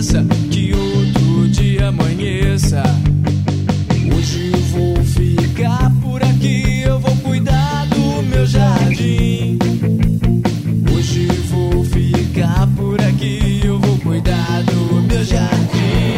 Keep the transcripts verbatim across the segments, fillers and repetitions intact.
aconteça, que outro dia amanheça. Hoje vou ficar por aqui, eu vou cuidar do meu jardim. Hoje vou ficar por aqui, eu vou cuidar do meu jardim.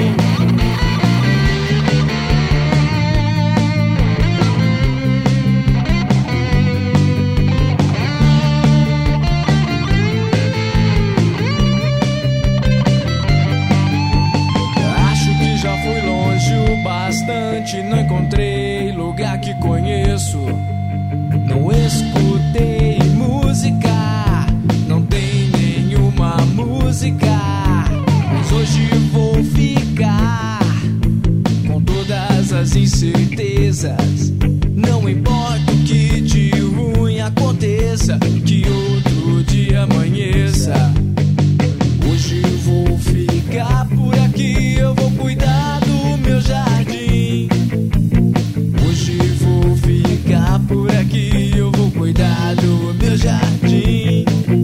Bastante, não encontrei lugar que conheço. Não escutei música, não tem nenhuma música. Mas hoje vou ficar com todas as incertezas. Não importa o que de ruim aconteça, que outro dia amanheça. Hoje vou ficar por aqui, eu vou cuidar do meu jardim. Hoje vou ficar por aqui, eu vou cuidar do meu jardim.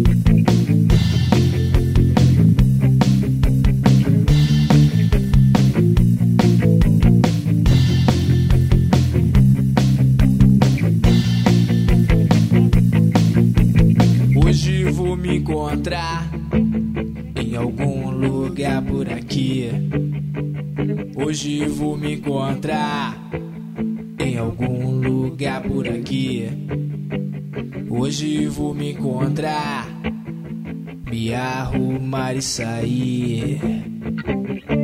Hoje vou me encontrar em algum lugar por aqui. Hoje vou me encontrar em algum lugar por aqui. Hoje vou me encontrar, me arrumar e sair.